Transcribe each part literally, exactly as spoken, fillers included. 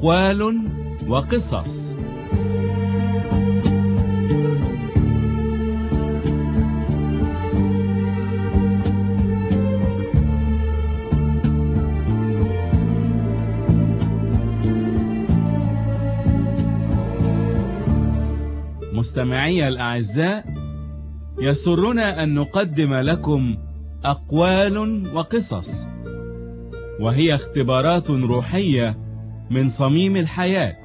أقوال وقصص. مستمعي الأعزاء، يسرنا أن نقدم لكم أقوال وقصص، وهي اختبارات روحية من صميم الحياة.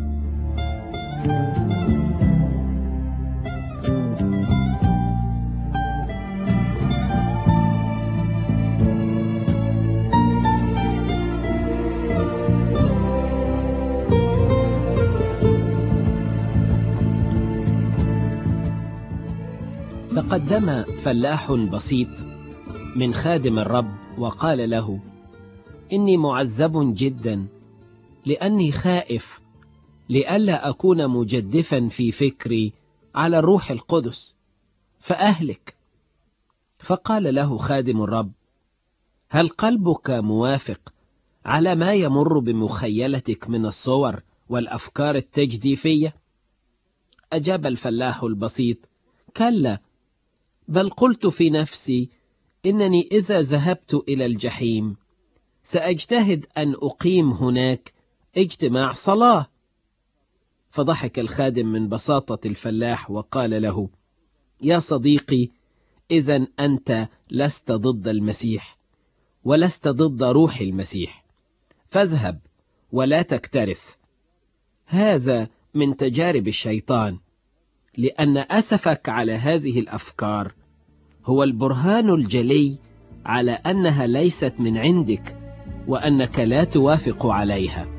تقدم فلاح بسيط من خادم الرب وقال له: إني معذب جدا، لأني خائف لئلا أكون مجدفا في فكري على الروح القدس فأهلك. فقال له خادم الرب: هل قلبك موافق على ما يمر بمخيلتك من الصور والأفكار التجديفية؟ أجاب الفلاح البسيط: كلا، بل قلت في نفسي إنني إذا ذهبت إلى الجحيم سأجتهد أن أقيم هناك اجتماع صلاة. فضحك الخادم من بساطة الفلاح وقال له: يا صديقي، إذن أنت لست ضد المسيح ولست ضد روح المسيح، فاذهب ولا تكترث. هذا من تجارب الشيطان، لأن أسفك على هذه الأفكار هو البرهان الجلي على أنها ليست من عندك وأنك لا توافق عليها.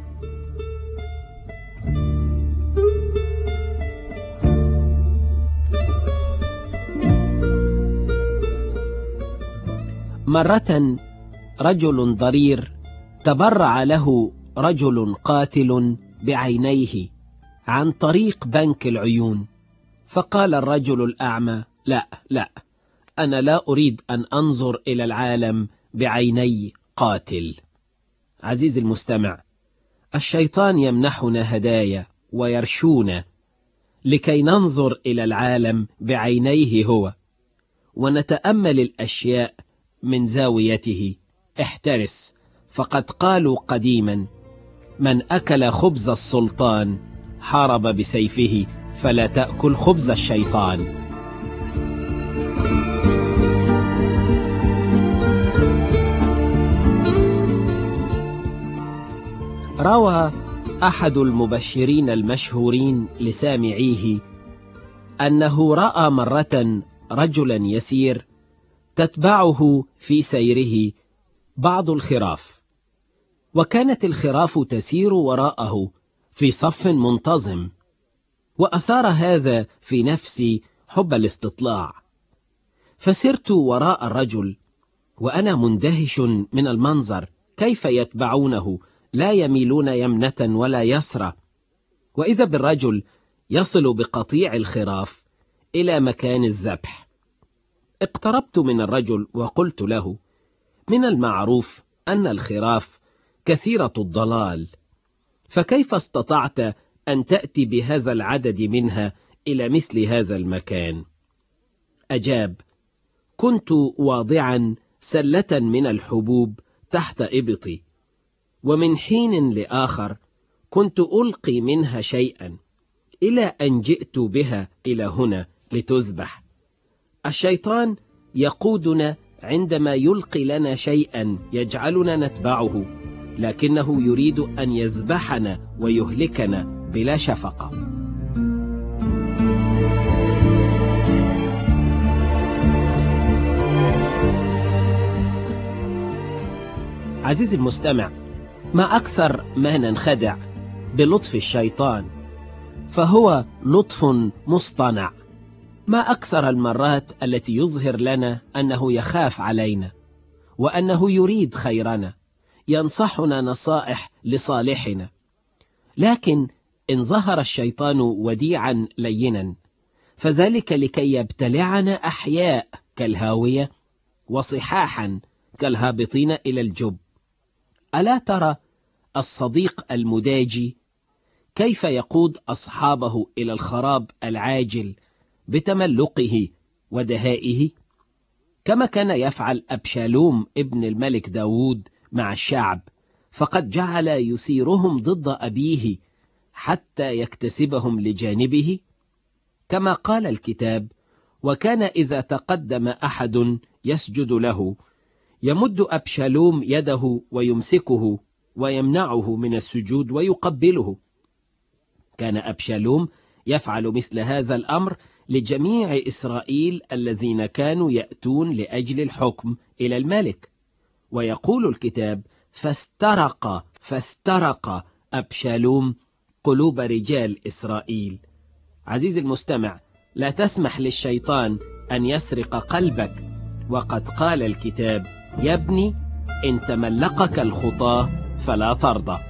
مرة رجل ضرير تبرع له رجل قاتل بعينيه عن طريق بنك العيون، فقال الرجل الأعمى: لا لا، أنا لا أريد أن أنظر إلى العالم بعيني قاتل. عزيزي المستمع، الشيطان يمنحنا هدايا ويرشونا لكي ننظر إلى العالم بعينيه هو، ونتأمل الأشياء من زاويته. احترس، فقد قالوا قديما: من أكل خبز السلطان حارب بسيفه، فلا تأكل خبز الشيطان. روى أحد المبشرين المشهورين لسامعيه أنه رأى مرة رجلا يسير تتبعه في سيره بعض الخراف، وكانت الخراف تسير وراءه في صف منتظم، وأثار هذا في نفسي حب الاستطلاع، فسرت وراء الرجل وأنا مندهش من المنظر، كيف يتبعونه لا يميلون يمنة ولا يسرى. وإذا بالرجل يصل بقطيع الخراف إلى مكان الذبح. اقتربت من الرجل وقلت له: من المعروف أن الخراف كثيرة الضلال، فكيف استطعت أن تأتي بهذا العدد منها إلى مثل هذا المكان؟ أجاب: كنت واضعا سلة من الحبوب تحت إبطي، ومن حين لآخر كنت ألقي منها شيئا إلى أن جئت بها إلى هنا لتذبح. الشيطان يقودنا عندما يلقي لنا شيئا يجعلنا نتبعه، لكنه يريد أن يذبحنا ويهلكنا بلا شفقة. عزيزي المستمع، ما أكثر ما ننخدع بلطف الشيطان، فهو لطف مصطنع. ما أكثر المرات التي يظهر لنا أنه يخاف علينا وأنه يريد خيرنا، ينصحنا نصائح لصالحنا، لكن إن ظهر الشيطان وديعا لينا فذلك لكي يبتلعنا أحياء كالهاوية وصحاحا كالهابطين إلى الجب. ألا ترى الصديق المداجي كيف يقود أصحابه إلى الخراب العاجل بتملقه ودهائه، كما كان يفعل أبشالوم ابن الملك داود مع الشعب، فقد جعل يثيرهم ضد أبيه حتى يكتسبهم لجانبه. كما قال الكتاب: وكان إذا تقدم أحد يسجد له يمد أبشالوم يده ويمسكه ويمنعه من السجود ويقبله. كان أبشالوم يفعل مثل هذا الأمر لجميع إسرائيل الذين كانوا يأتون لأجل الحكم إلى الملك. ويقول الكتاب: فاسترق فاسترق أبشالوم قلوب رجال إسرائيل. عزيزي المستمع، لا تسمح للشيطان أن يسرق قلبك، وقد قال الكتاب: يا ابني إن تملقك الخطاة فلا ترضى.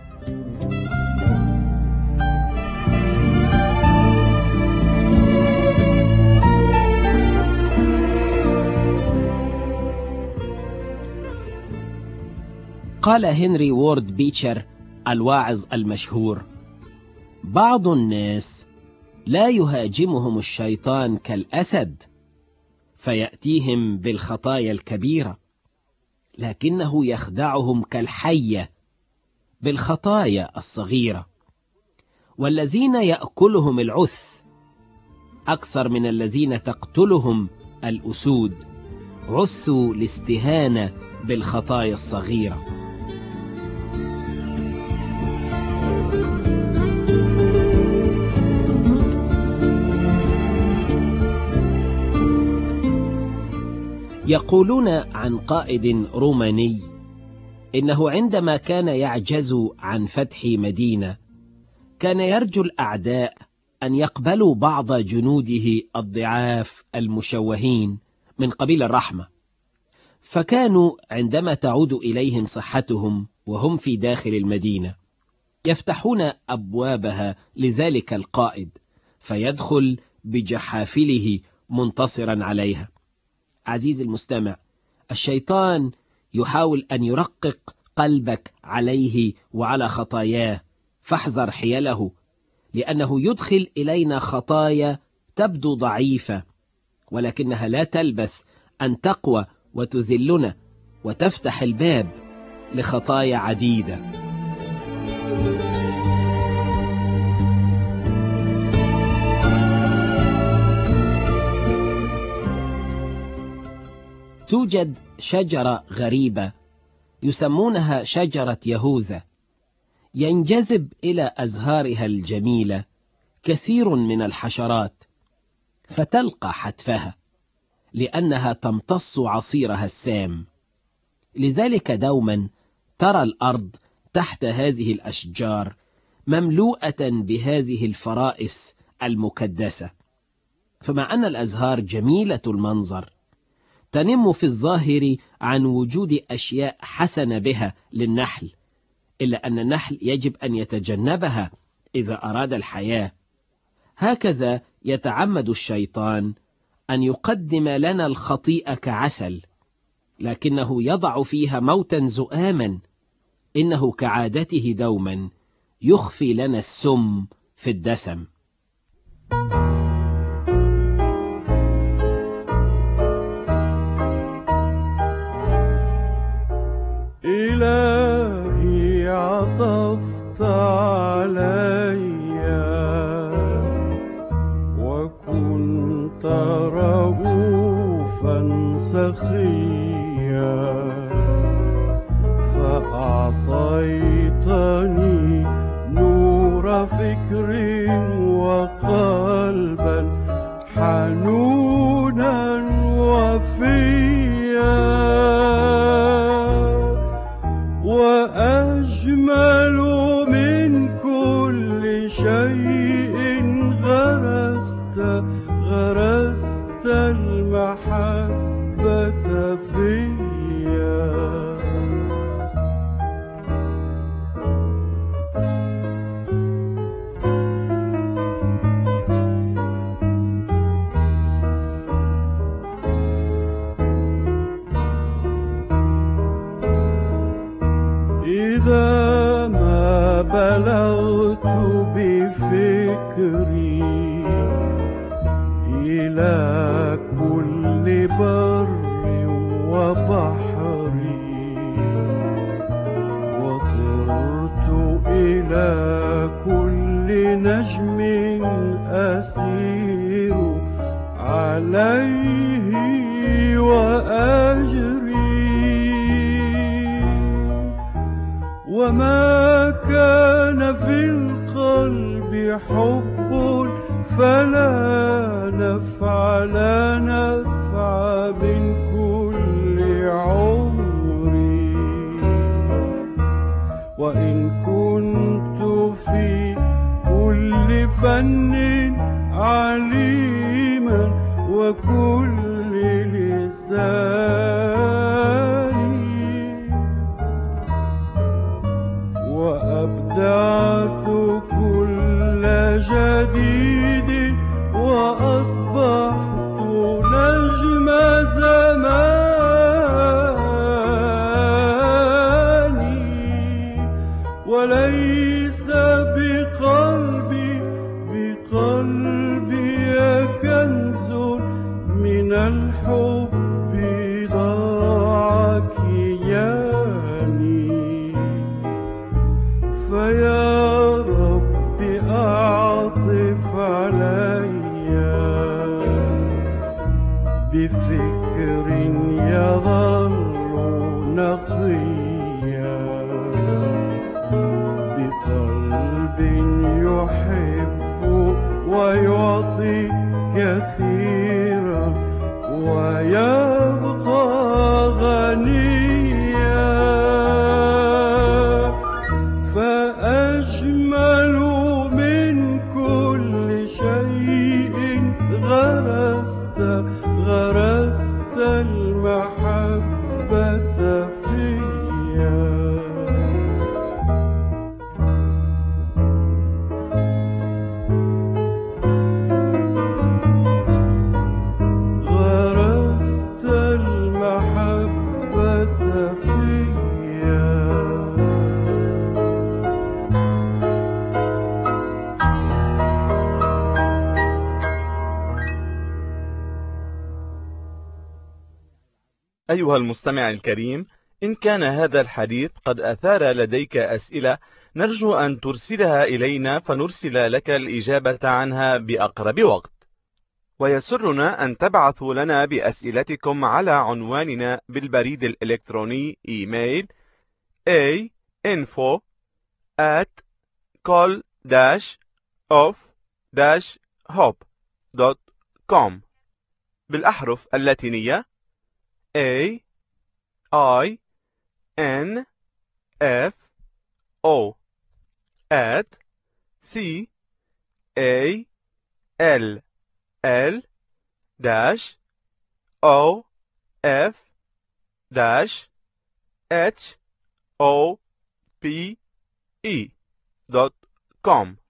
قال هنري وورد بيتشر الواعظ المشهور: بعض الناس لا يهاجمهم الشيطان كالأسد فيأتيهم بالخطايا الكبيرة، لكنه يخدعهم كالحية بالخطايا الصغيرة. والذين يأكلهم العث أكثر من الذين تقتلهم الأسود، عثوا الاستهانة بالخطايا الصغيرة. يقولون عن قائد روماني إنه عندما كان يعجز عن فتح مدينة كان يرجو الأعداء أن يقبلوا بعض جنوده الضعاف المشوهين من قبيل الرحمة، فكانوا عندما تعود إليهم صحتهم وهم في داخل المدينة يفتحون أبوابها لذلك القائد فيدخل بجحافله منتصرا عليها. عزيزي المستمع، الشيطان يحاول أن يرقق قلبك عليه وعلى خطاياه، فاحذر حيله، لأنه يدخل إلينا خطايا تبدو ضعيفة ولكنها لا تلبث أن تقوى وتذلنا وتفتح الباب لخطايا عديدة. توجد شجرة غريبة يسمونها شجرة يهوذا، ينجذب إلى أزهارها الجميلة كثير من الحشرات فتلقى حتفها لأنها تمتص عصيرها السام. لذلك دوما ترى الأرض تحت هذه الأشجار مملوءة بهذه الفرائس المكدسة. فمع أن الأزهار جميلة المنظر تنم في الظاهر عن وجود أشياء حسنة بها للنحل، إلا أن النحل يجب أن يتجنبها إذا أراد الحياة. هكذا يتعمد الشيطان أن يقدم لنا الخطيئة كعسل، لكنه يضع فيها موتا زؤاما. إنه كعادته دوما يخفي لنا السم في الدسم. إلهي عطفت علي وكنت رؤوفا سخيا، فأعطيتني نور فكر وقلبا حنونا وفيا، وأجمل من كل شيء غرست غرست المحبة فيا. بفكري إلى كل بر وبحر، وطرت إلى كل نجم أسير عليه وأجري، وما كان في القلب حب فلا نفع لا نفع من كل عمري، وإن كنت في كل فن عليما وكل لساني، وأبدعت كل جديد وأصبحت نجم زماني، وليس بقلبي بقلبي كنز من الحب ضاع كياني، فيا رب أعطف علي بفكر يظل نقيا، بقلب يحب ويعطي كثيرا ويبقى غنيا، فأجمل من كل شيء غرست غرست المحبة فيا. غرست المحبة فيا. أيها المستمع الكريم، إن كان هذا الحديث قد أثار لديك أسئلة نرجو أن ترسلها إلينا فنرسل لك الإجابة عنها بأقرب وقت، ويسرنا أن تبعثوا لنا بأسئلتكم على عنواننا بالبريد الإلكتروني إيميل a info at col dash of dash hope dot com بالأحرف اللاتينية A I N F O at C A L L dash O F dash H O P E dot com.